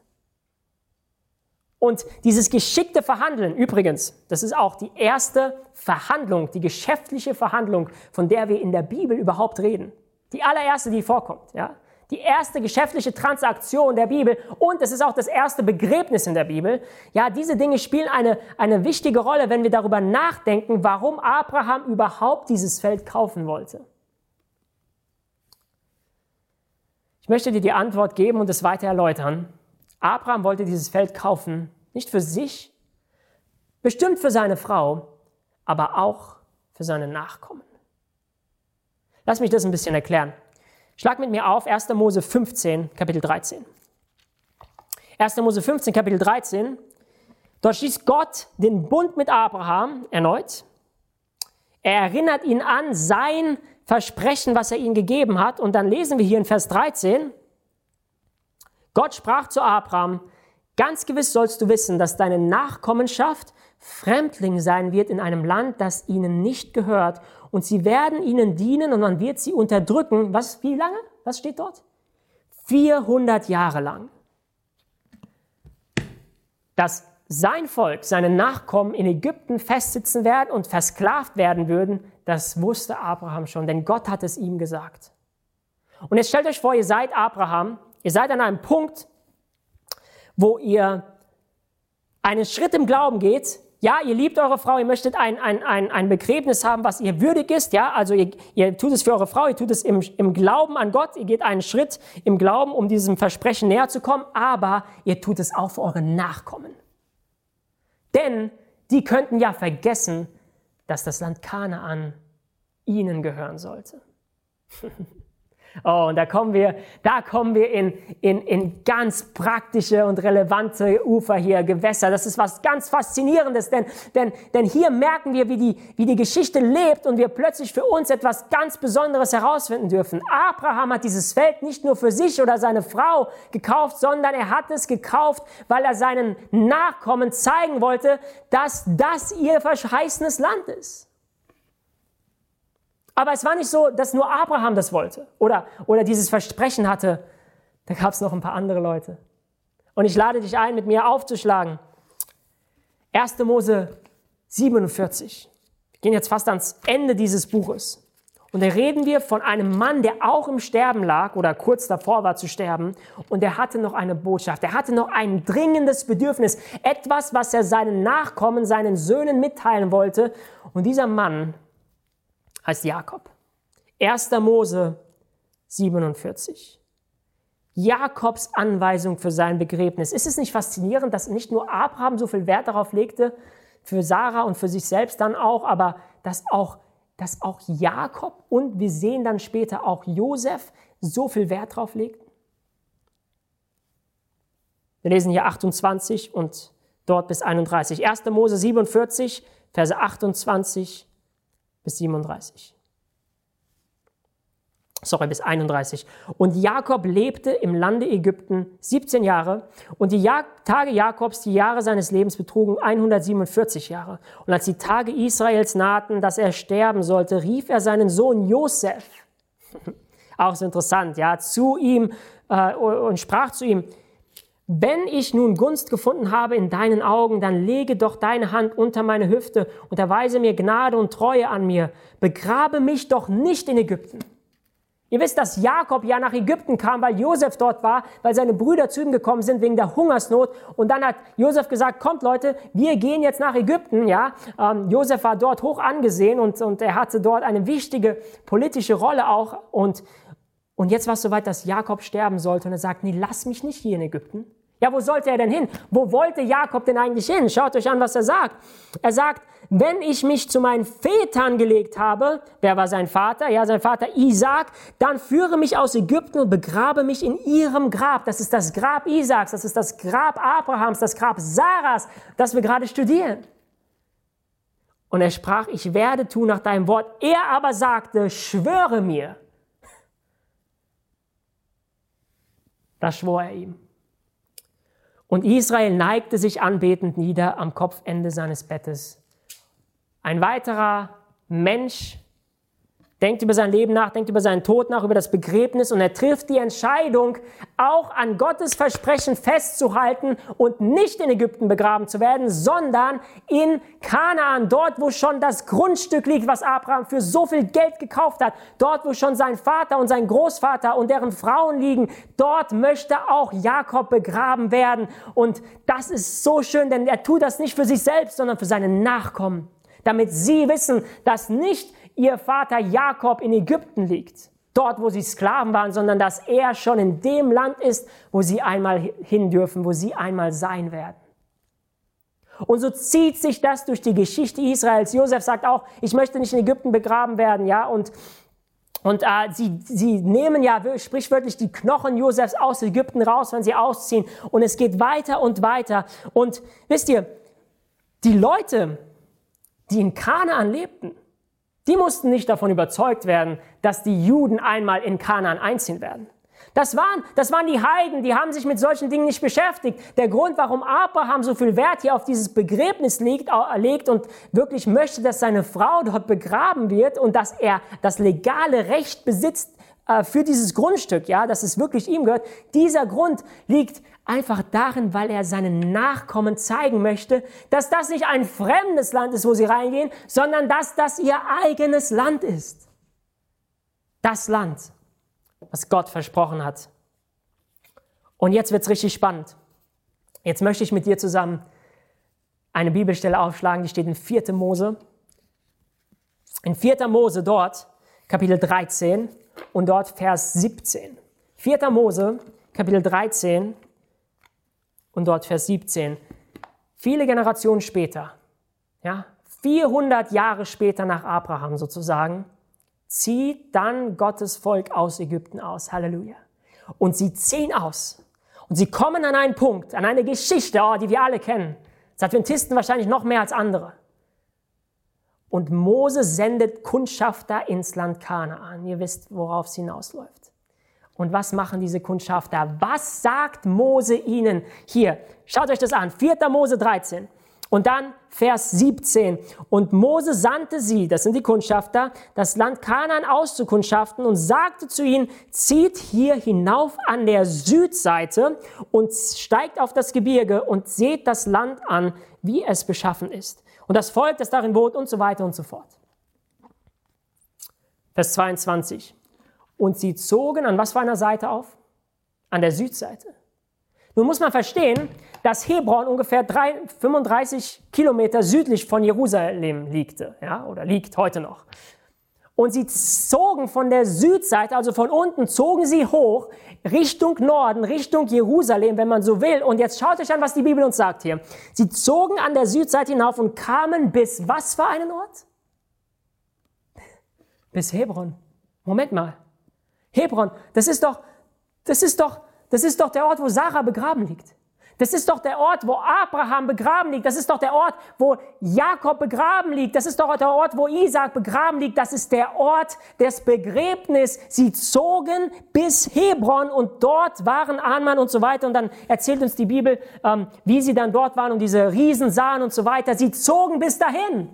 Und dieses geschickte Verhandeln, übrigens, das ist auch die erste Verhandlung, die geschäftliche Verhandlung, von der wir in der Bibel überhaupt reden. Die allererste, die vorkommt, ja. Die erste geschäftliche Transaktion der Bibel und es ist auch das erste Begräbnis in der Bibel. Ja, diese Dinge spielen eine wichtige Rolle, wenn wir darüber nachdenken, warum Abraham überhaupt dieses Feld kaufen wollte. Ich möchte dir die Antwort geben und es weiter erläutern. Abraham wollte dieses Feld kaufen, nicht für sich, bestimmt für seine Frau, aber auch für seine Nachkommen. Lass mich das ein bisschen erklären. Schlag mit mir auf 1. Mose 15, Kapitel 13. 1. Mose 15, Kapitel 13. Dort schließt Gott den Bund mit Abraham erneut. Er erinnert ihn an sein Versprechen, was er ihm gegeben hat. Und dann lesen wir hier in Vers 13. Gott sprach zu Abraham, ganz gewiss sollst du wissen, dass deine Nachkommenschaft Fremdling sein wird in einem Land, das ihnen nicht gehört. Und sie werden ihnen dienen und man wird sie unterdrücken. Wie lange? Was steht dort? 400 Jahre lang. Dass sein Volk, seine Nachkommen in Ägypten festsitzen werden und versklavt werden würden, das wusste Abraham schon, denn Gott hat es ihm gesagt. Und jetzt stellt euch vor, ihr seid Abraham, ihr seid an einem Punkt, wo ihr einen Schritt im Glauben geht. Ja, ihr liebt eure Frau, ihr möchtet ein Begräbnis haben, was ihr würdig ist. Ja, also ihr tut es für eure Frau, ihr tut es im Glauben an Gott. Ihr geht einen Schritt im Glauben, um diesem Versprechen näher zu kommen. Aber ihr tut es auch für eure Nachkommen. Denn die könnten ja vergessen, dass das Land Kanaan ihnen gehören sollte. Oh, und da kommen wir in ganz praktische und relevante Ufer hier, Gewässer. Das ist was ganz Faszinierendes, denn hier merken wir, wie die Geschichte lebt und wir plötzlich für uns etwas ganz Besonderes herausfinden dürfen. Abraham hat dieses Feld nicht nur für sich oder seine Frau gekauft, sondern er hat es gekauft, weil er seinen Nachkommen zeigen wollte, dass das ihr verheißenes Land ist. Aber es war nicht so, dass nur Abraham das wollte oder dieses Versprechen hatte. Da gab es noch ein paar andere Leute. Und ich lade dich ein, mit mir aufzuschlagen. 1. Mose 47. Wir gehen jetzt fast ans Ende dieses Buches. Und da reden wir von einem Mann, der auch im Sterben lag oder kurz davor war zu sterben. Und er hatte noch eine Botschaft. Er hatte noch ein dringendes Bedürfnis. Etwas, was er seinen Nachkommen, seinen Söhnen mitteilen wollte. Und dieser Mann heißt Jakob. 1. Mose 47. Jakobs Anweisung für sein Begräbnis. Ist es nicht faszinierend, dass nicht nur Abraham so viel Wert darauf legte, für Sarah und für sich selbst dann auch, aber dass auch Jakob und wir sehen dann später auch Josef so viel Wert darauf legten? Wir lesen hier 28 und dort bis 31. 1. Mose 47, Verse 28 bis 37. Bis 31. Und Jakob lebte im Lande Ägypten 17 Jahre und die Tage Jakobs, die Jahre seines Lebens betrugen 147 Jahre. Und als die Tage Israels nahten, dass er sterben sollte, rief er seinen Sohn Josef, auch so interessant, ja, zu ihm und sprach zu ihm, wenn ich nun Gunst gefunden habe in deinen Augen, dann lege doch deine Hand unter meine Hüfte und erweise mir Gnade und Treue an mir. Begrabe mich doch nicht in Ägypten. Ihr wisst, dass Jakob ja nach Ägypten kam, weil Josef dort war, weil seine Brüder zu ihm gekommen sind wegen der Hungersnot. Und dann hat Josef gesagt, kommt Leute, wir gehen jetzt nach Ägypten. Ja, Josef war dort hoch angesehen und er hatte dort eine wichtige politische Rolle auch. Und jetzt war es soweit, dass Jakob sterben sollte. Und er sagt, nee, lass mich nicht hier in Ägypten. Ja, wo sollte er denn hin? Wo wollte Jakob denn eigentlich hin? Schaut euch an, was er sagt. Er sagt, wenn ich mich zu meinen Vätern gelegt habe, wer war sein Vater? Ja, sein Vater Isaak, dann führe mich aus Ägypten und begrabe mich in ihrem Grab. Das ist das Grab Isaaks, das ist das Grab Abrahams, das Grab Sarahs, das wir gerade studieren. Und er sprach, ich werde tun nach deinem Wort. Er aber sagte, schwöre mir. Das schwor er ihm. Und Israel neigte sich anbetend nieder am Kopfende seines Bettes. Ein weiterer Mensch denkt über sein Leben nach, denkt über seinen Tod nach, über das Begräbnis und er trifft die Entscheidung, auch an Gottes Versprechen festzuhalten und nicht in Ägypten begraben zu werden, sondern in Kanaan, dort, wo schon das Grundstück liegt, was Abraham für so viel Geld gekauft hat, dort, wo schon sein Vater und sein Großvater und deren Frauen liegen, dort möchte auch Jakob begraben werden. Und das ist so schön, denn er tut das nicht für sich selbst, sondern für seine Nachkommen, damit sie wissen, dass nicht ihr Vater Jakob in Ägypten liegt, dort, wo sie Sklaven waren, sondern dass er schon in dem Land ist, wo sie einmal hin dürfen, wo sie einmal sein werden. Und so zieht sich das durch die Geschichte Israels. Josef sagt auch, ich möchte nicht in Ägypten begraben werden, ja, und sie nehmen ja sprichwörtlich die Knochen Josefs aus Ägypten raus, wenn sie ausziehen, und es geht weiter und weiter. Und wisst ihr, die Leute, die in Kanaan lebten, die mussten nicht davon überzeugt werden, dass die Juden einmal in Kanaan einziehen werden. Das waren die Heiden, die haben sich mit solchen Dingen nicht beschäftigt. Der Grund, warum Abraham so viel Wert hier auf dieses Begräbnis legt und wirklich möchte, dass seine Frau dort begraben wird und dass er das legale Recht besitzt für dieses Grundstück, ja, dass es wirklich ihm gehört, dieser Grund liegt einfach darin, weil er seinen Nachkommen zeigen möchte, dass das nicht ein fremdes Land ist, wo sie reingehen, sondern dass das ihr eigenes Land ist. Das Land, was Gott versprochen hat. Und jetzt wird's richtig spannend. Jetzt möchte ich mit dir zusammen eine Bibelstelle aufschlagen, die steht in 4. Mose. In 4. Mose dort, Kapitel 13 und dort Vers 17. 4. Mose, Kapitel 13 und dort Vers 17. Viele Generationen später, ja, 400 Jahre später nach Abraham sozusagen, zieht dann Gottes Volk aus Ägypten aus. Halleluja. Und sie ziehen aus. Und sie kommen an einen Punkt, an eine Geschichte, die wir alle kennen. Das Adventisten wahrscheinlich noch mehr als andere. Und Mose sendet Kundschafter ins Land Kanaan. Ihr wisst, worauf es hinausläuft. Und was machen diese Kundschafter? Was sagt Mose ihnen? Hier, schaut euch das an. 4. Mose 13. Und dann Vers 17. Und Mose sandte sie, das sind die Kundschafter, das Land Kanaan auszukundschaften und sagte zu ihnen, zieht hier hinauf an der Südseite und steigt auf das Gebirge und seht das Land an, wie es beschaffen ist. Und das Volk, das darin wohnt und so weiter und so fort. Vers 22. Und sie zogen an was für einer Seite auf? An der Südseite. Nun muss man verstehen, dass Hebron ungefähr 35 Kilometer südlich von Jerusalem liegte, ja, oder liegt heute noch. Und sie zogen von der Südseite, also von unten, zogen sie hoch Richtung Norden, Richtung Jerusalem, wenn man so will. Und jetzt schaut euch an, was die Bibel uns sagt hier. Sie zogen an der Südseite hinauf und kamen bis was für einen Ort? Bis Hebron. Moment mal. Hebron, das ist doch der Ort, wo Sarah begraben liegt. Das ist doch der Ort, wo Abraham begraben liegt. Das ist doch der Ort, wo Jakob begraben liegt. Das ist doch der Ort, wo Isaak begraben liegt. Das ist der Ort des Begräbnisses. Sie zogen bis Hebron und dort waren Ahnman und so weiter. Und dann erzählt uns die Bibel, wie sie dann dort waren und diese Riesen sahen und so weiter. Sie zogen bis dahin.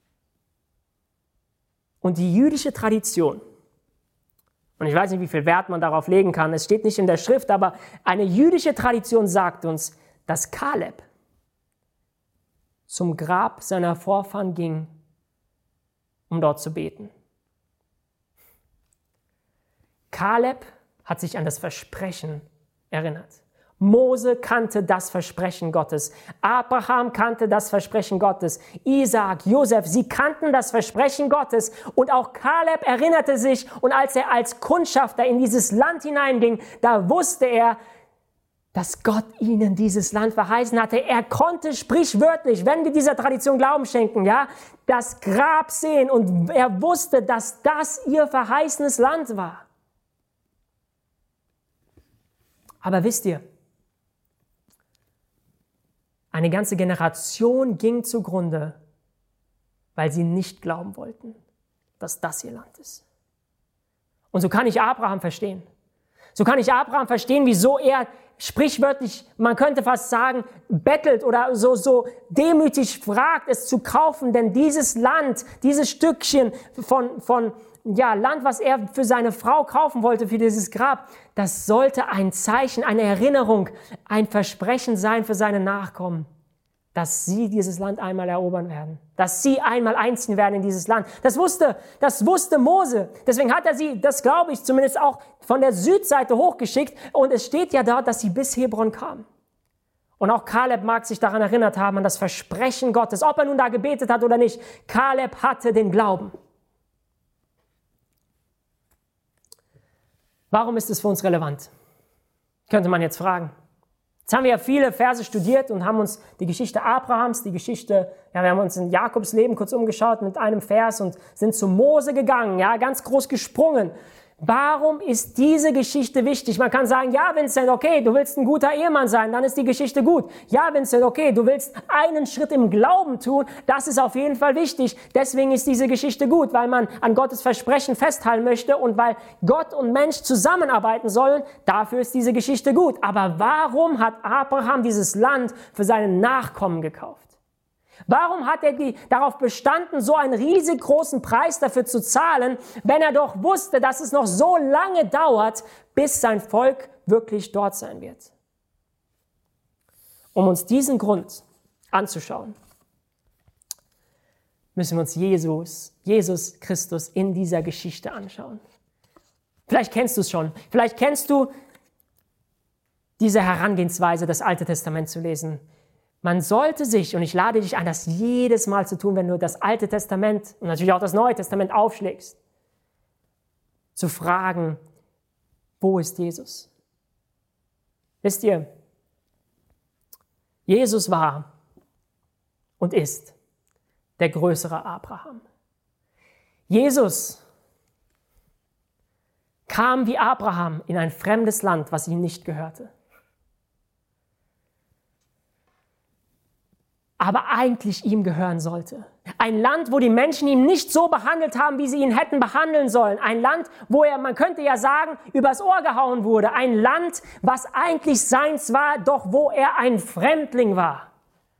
Und die jüdische Tradition, und ich weiß nicht, wie viel Wert man darauf legen kann, es steht nicht in der Schrift, aber eine jüdische Tradition sagt uns, dass Kaleb zum Grab seiner Vorfahren ging, um dort zu beten. Kaleb hat sich an das Versprechen erinnert. Mose kannte das Versprechen Gottes. Abraham kannte das Versprechen Gottes. Isaak, Josef, sie kannten das Versprechen Gottes. Und auch Kaleb erinnerte sich. Und als er als Kundschafter in dieses Land hineinging, da wusste er, dass Gott ihnen dieses Land verheißen hatte. Er konnte sprichwörtlich, wenn wir dieser Tradition Glauben schenken, ja, das Grab sehen. Und er wusste, dass das ihr verheißenes Land war. Aber wisst ihr, eine ganze Generation ging zugrunde, weil sie nicht glauben wollten, dass das ihr Land ist. Und so kann ich Abraham verstehen. So kann ich Abraham verstehen, wieso er sprichwörtlich, man könnte fast sagen, bettelt oder so demütig fragt, es zu kaufen, denn dieses Land, dieses Stückchen von Land, was er für seine Frau kaufen wollte, für dieses Grab, das sollte ein Zeichen, eine Erinnerung, ein Versprechen sein für seine Nachkommen, dass sie dieses Land einmal erobern werden, dass sie einmal einziehen werden in dieses Land. Das wusste Mose. Deswegen hat er sie, das glaube ich zumindest, auch von der Südseite hochgeschickt. Und es steht ja dort, dass sie bis Hebron kamen. Und auch Kaleb mag sich daran erinnert haben, an das Versprechen Gottes, ob er nun da gebetet hat oder nicht. Kaleb hatte den Glauben. Warum ist es für uns relevant? Könnte man jetzt fragen. Jetzt haben wir ja viele Verse studiert und haben uns die Geschichte Abrahams, wir haben uns in Jakobs Leben kurz umgeschaut mit einem Vers und sind zu Mose gegangen, ja, ganz groß gesprungen. Warum ist diese Geschichte wichtig? Man kann sagen, ja, Vincent, okay, du willst ein guter Ehemann sein, dann ist die Geschichte gut. Ja, Vincent, okay, du willst einen Schritt im Glauben tun, das ist auf jeden Fall wichtig. Deswegen ist diese Geschichte gut, weil man an Gottes Versprechen festhalten möchte und weil Gott und Mensch zusammenarbeiten sollen, dafür ist diese Geschichte gut. Aber warum hat Abraham dieses Land für seine Nachkommen gekauft? Warum hat er darauf bestanden, so einen riesig großen Preis dafür zu zahlen, wenn er doch wusste, dass es noch so lange dauert, bis sein Volk wirklich dort sein wird? Um uns diesen Grund anzuschauen, müssen wir uns Jesus Christus in dieser Geschichte anschauen. Vielleicht kennst du es schon. Vielleicht kennst du diese Herangehensweise, das Alte Testament zu lesen. Man sollte sich, und ich lade dich ein, das jedes Mal zu tun, wenn du das Alte Testament und natürlich auch das Neue Testament aufschlägst, zu fragen, wo ist Jesus? Wisst ihr, Jesus war und ist der größere Abraham. Jesus kam wie Abraham in ein fremdes Land, was ihm nicht gehörte. Aber eigentlich ihm gehören sollte. Ein Land, wo die Menschen ihn nicht so behandelt haben, wie sie ihn hätten behandeln sollen. Ein Land, wo er, man könnte ja sagen, übers Ohr gehauen wurde. Ein Land, was eigentlich seins war, doch wo er ein Fremdling war.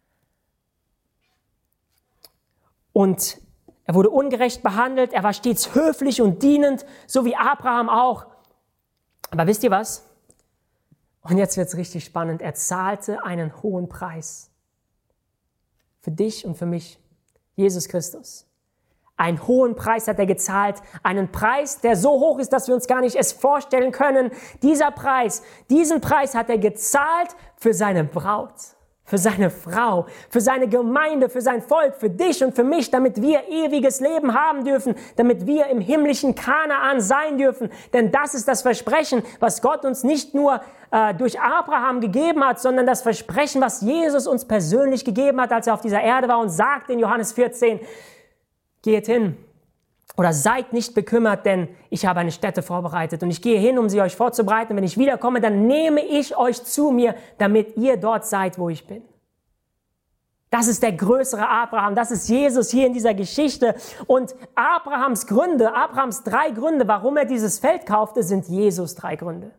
Und er wurde ungerecht behandelt, er war stets höflich und dienend, so wie Abraham auch. Aber wisst ihr was? Und jetzt wird es richtig spannend. Er zahlte einen hohen Preis. Für dich und für mich, Jesus Christus. Einen hohen Preis hat er gezahlt, einen Preis, der so hoch ist, dass wir uns gar nicht es vorstellen können. Diesen Preis hat er gezahlt für seine Braut, für seine Frau, für seine Gemeinde, für sein Volk, für dich und für mich, damit wir ewiges Leben haben dürfen, damit wir im himmlischen Kanaan sein dürfen. Denn das ist das Versprechen, was Gott uns nicht nur durch Abraham gegeben hat, sondern das Versprechen, was Jesus uns persönlich gegeben hat, als er auf dieser Erde war und sagte in Johannes 14, geht hin oder seid nicht bekümmert, denn ich habe eine Stätte vorbereitet und ich gehe hin, um sie euch vorzubereiten. Und wenn ich wiederkomme, dann nehme ich euch zu mir, damit ihr dort seid, wo ich bin. Das ist der größere Abraham, das ist Jesus hier in dieser Geschichte. Und Abrahams 3 Gründe, warum er dieses Feld kaufte, sind Jesus 3 Gründe.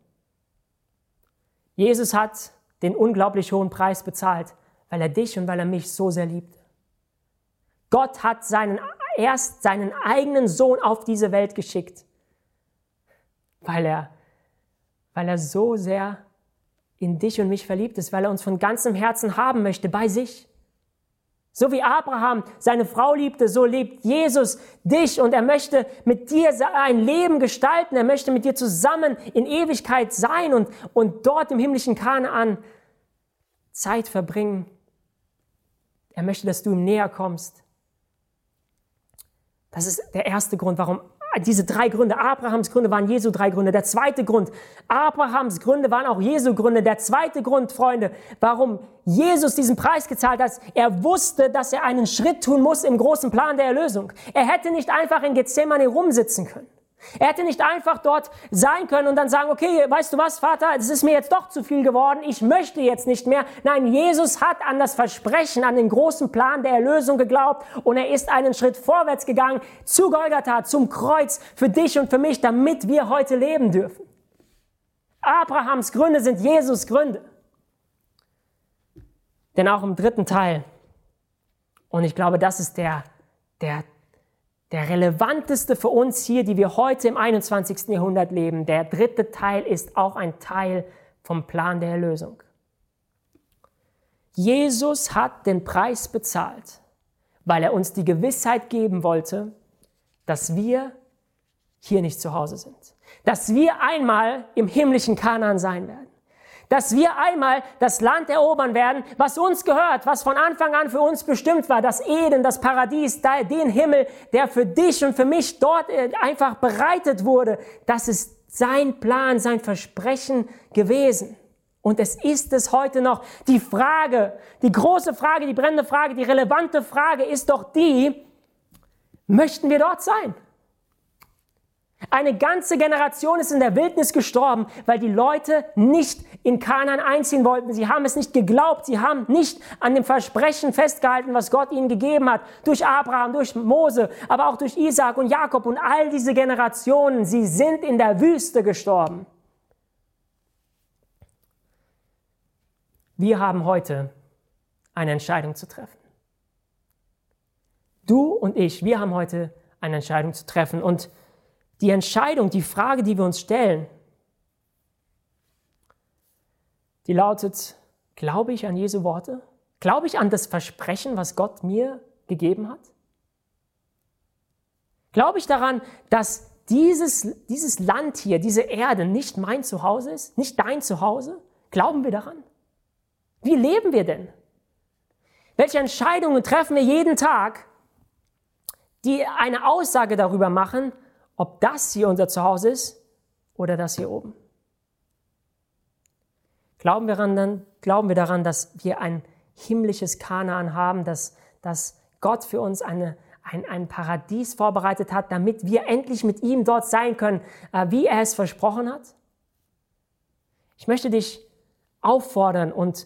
Jesus hat den unglaublich hohen Preis bezahlt, weil er dich und weil er mich so sehr liebte. Gott hat seinen eigenen Sohn auf diese Welt geschickt, weil er so sehr in dich und mich verliebt ist, weil er uns von ganzem Herzen haben möchte bei sich. So wie Abraham seine Frau liebte, so liebt Jesus dich und er möchte mit dir ein Leben gestalten. Er möchte mit dir zusammen in Ewigkeit sein und dort im himmlischen Kanaan Zeit verbringen. Er möchte, dass du ihm näher kommst. Das ist der erste Grund, warum diese 3 Gründe, Abrahams Gründe waren Jesu 3 Gründe. Der zweite Grund, Abrahams Gründe waren auch Jesu Gründe. Der zweite Grund, Freunde, warum Jesus diesen Preis gezahlt hat, er wusste, dass er einen Schritt tun muss im großen Plan der Erlösung. Er hätte nicht einfach in Gethsemane rumsitzen können. Er hätte nicht einfach dort sein können und dann sagen, okay, weißt du was, Vater, es ist mir jetzt doch zu viel geworden, ich möchte jetzt nicht mehr. Nein, Jesus hat an das Versprechen, an den großen Plan der Erlösung geglaubt und er ist einen Schritt vorwärts gegangen zu Golgatha, zum Kreuz, für dich und für mich, damit wir heute leben dürfen. Abrahams Gründe sind Jesus Gründe. Denn auch im dritten Teil, und ich glaube, das ist der relevanteste für uns hier, die wir heute im 21. Jahrhundert leben. Der dritte Teil ist auch ein Teil vom Plan der Erlösung. Jesus hat den Preis bezahlt, weil er uns die Gewissheit geben wollte, dass wir hier nicht zu Hause sind. Dass wir einmal im himmlischen Kanaan sein werden. Dass wir einmal das Land erobern werden, was uns gehört, was von Anfang an für uns bestimmt war, das Eden, das Paradies, den Himmel, der für dich und für mich dort einfach bereitet wurde. Das ist sein Plan, sein Versprechen gewesen. Und es ist es heute noch. Die Frage, die große Frage, die brennende Frage, die relevante Frage ist doch die, möchten wir dort sein? Eine ganze Generation ist in der Wildnis gestorben, weil die Leute nicht in Kanaan einziehen wollten. Sie haben es nicht geglaubt. Sie haben nicht an dem Versprechen festgehalten, was Gott ihnen gegeben hat. Durch Abraham, durch Mose, aber auch durch Isaak und Jakob und all diese Generationen. Sie sind in der Wüste gestorben. Wir haben heute eine Entscheidung zu treffen. Du und ich, wir haben heute eine Entscheidung zu treffen. Und die Entscheidung, die Frage, die wir uns stellen, die lautet, glaube ich an Jesu Worte? Glaube ich an das Versprechen, was Gott mir gegeben hat? Glaube ich daran, dass dieses Land hier, diese Erde nicht mein Zuhause ist, nicht dein Zuhause? Glauben wir daran? Wie leben wir denn? Welche Entscheidungen treffen wir jeden Tag, die eine Aussage darüber machen, ob das hier unser Zuhause ist oder das hier oben? Glauben wir daran, dass wir ein himmlisches Kanaan haben, dass Gott für uns ein Paradies vorbereitet hat, damit wir endlich mit ihm dort sein können, wie er es versprochen hat? Ich möchte dich auffordern und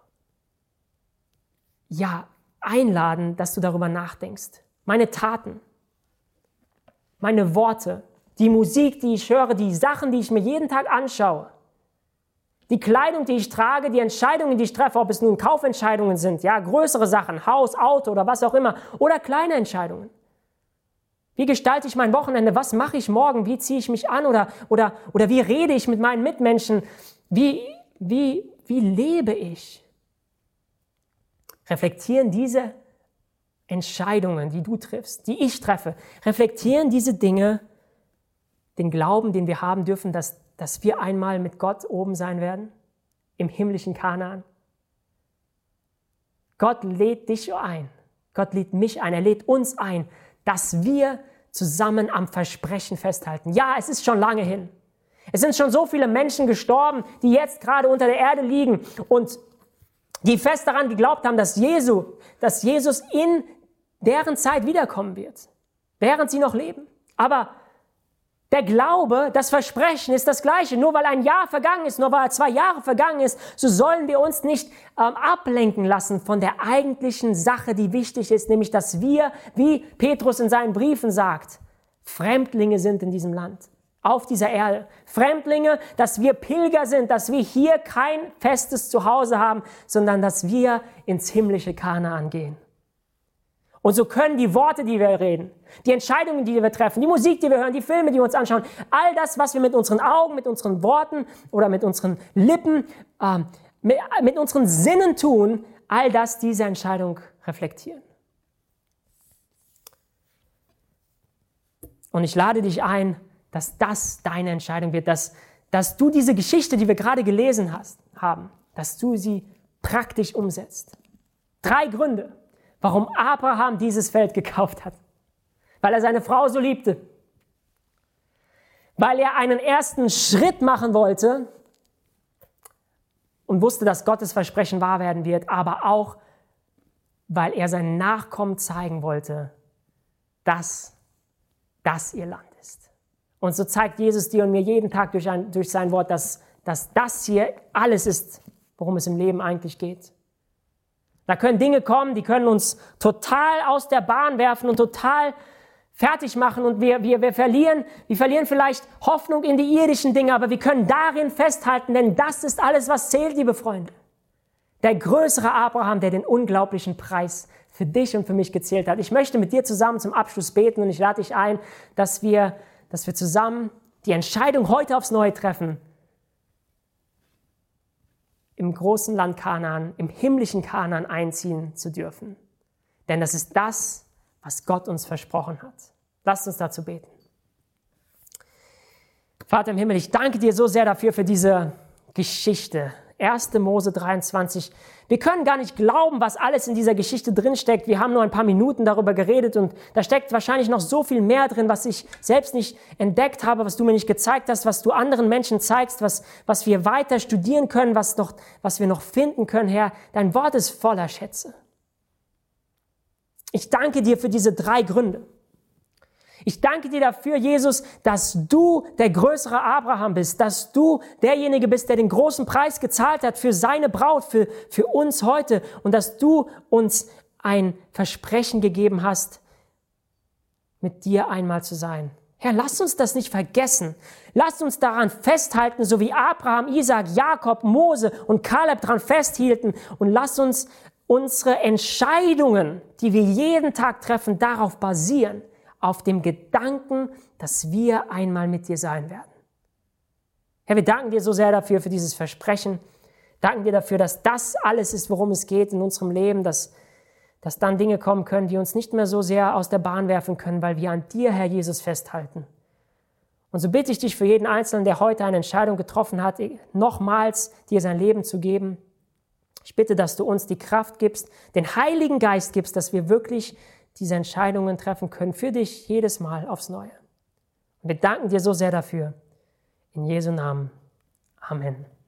einladen, dass du darüber nachdenkst. Meine Taten, meine Worte, die Musik, die ich höre, die Sachen, die ich mir jeden Tag anschaue, die Kleidung, die ich trage, die Entscheidungen, die ich treffe, ob es nun Kaufentscheidungen sind, größere Sachen, Haus, Auto oder was auch immer, oder kleine Entscheidungen. Wie gestalte ich mein Wochenende? Was mache ich morgen? Wie ziehe ich mich an? Oder wie rede ich mit meinen Mitmenschen? Wie lebe ich? Reflektieren diese Entscheidungen, die du triffst, die ich treffe, reflektieren diese Dinge den Glauben, den wir haben dürfen, dass wir einmal mit Gott oben sein werden, im himmlischen Kanaan? Gott lädt dich ein, Gott lädt mich ein, er lädt uns ein, dass wir zusammen am Versprechen festhalten. Ja, es ist schon lange hin. Es sind schon so viele Menschen gestorben, die jetzt gerade unter der Erde liegen und die fest daran geglaubt haben, dass Jesus in deren Zeit wiederkommen wird, während sie noch leben. Aber der Glaube, das Versprechen ist das Gleiche. Nur weil ein Jahr vergangen ist, nur weil 2 Jahre vergangen ist, so sollen wir uns nicht ablenken lassen von der eigentlichen Sache, die wichtig ist, nämlich dass wir, wie Petrus in seinen Briefen sagt, Fremdlinge sind in diesem Land, auf dieser Erde. Fremdlinge, dass wir Pilger sind, dass wir hier kein festes Zuhause haben, sondern dass wir ins himmlische Kanaan gehen. Und so können die Worte, die wir reden, die Entscheidungen, die wir treffen, die Musik, die wir hören, die Filme, die wir uns anschauen, all das, was wir mit unseren Augen, mit unseren Worten oder mit unseren Lippen, mit unseren Sinnen tun, all das diese Entscheidung reflektieren. Und ich lade dich ein, dass das deine Entscheidung wird, dass du diese Geschichte, die wir gerade gelesen haben, dass du sie praktisch umsetzt. 3 Gründe, warum Abraham dieses Feld gekauft hat. Weil er seine Frau so liebte. Weil er einen ersten Schritt machen wollte und wusste, dass Gottes Versprechen wahr werden wird, aber auch, weil er seinen Nachkommen zeigen wollte, dass das ihr Land ist. Und so zeigt Jesus dir und mir jeden Tag durch sein Wort, dass das hier alles ist, worum es im Leben eigentlich geht. Da können Dinge kommen, die können uns total aus der Bahn werfen und total fertig machen und wir verlieren vielleicht Hoffnung in die irdischen Dinge, aber wir können darin festhalten, denn das ist alles, was zählt, liebe Freunde. Der größere Abraham, der den unglaublichen Preis für dich und für mich gezählt hat. Ich möchte mit dir zusammen zum Abschluss beten und ich lade dich ein, dass wir zusammen die Entscheidung heute aufs Neue treffen, im großen Land Kanaan, im himmlischen Kanaan einziehen zu dürfen. Denn das ist das, was Gott uns versprochen hat. Lasst uns dazu beten. Vater im Himmel, ich danke dir so sehr dafür, für diese Geschichte. 1. Mose 23. Wir können gar nicht glauben, was alles in dieser Geschichte drinsteckt. Wir haben nur ein paar Minuten darüber geredet und da steckt wahrscheinlich noch so viel mehr drin, was ich selbst nicht entdeckt habe, was du mir nicht gezeigt hast, was du anderen Menschen zeigst, was wir weiter studieren können, was wir noch finden können, Herr. Dein Wort ist voller Schätze. Ich danke dir für diese 3 Gründe. Ich danke dir dafür, Jesus, dass du der größere Abraham bist, dass du derjenige bist, der den großen Preis gezahlt hat für seine Braut, für uns heute und dass du uns ein Versprechen gegeben hast, mit dir einmal zu sein. Herr, lass uns das nicht vergessen. Lass uns daran festhalten, so wie Abraham, Isaak, Jakob, Mose und Kaleb daran festhielten und lass uns unsere Entscheidungen, die wir jeden Tag treffen, darauf basieren, auf dem Gedanken, dass wir einmal mit dir sein werden. Herr, wir danken dir so sehr dafür, für dieses Versprechen. Danken dir dafür, dass das alles ist, worum es geht in unserem Leben, dass dann Dinge kommen können, die uns nicht mehr so sehr aus der Bahn werfen können, weil wir an dir, Herr Jesus, festhalten. Und so bitte ich dich für jeden Einzelnen, der heute eine Entscheidung getroffen hat, nochmals dir sein Leben zu geben. Ich bitte, dass du uns die Kraft gibst, den Heiligen Geist gibst, dass wir wirklich diese Entscheidungen treffen können für dich jedes Mal aufs Neue. Und wir danken dir so sehr dafür. In Jesu Namen. Amen.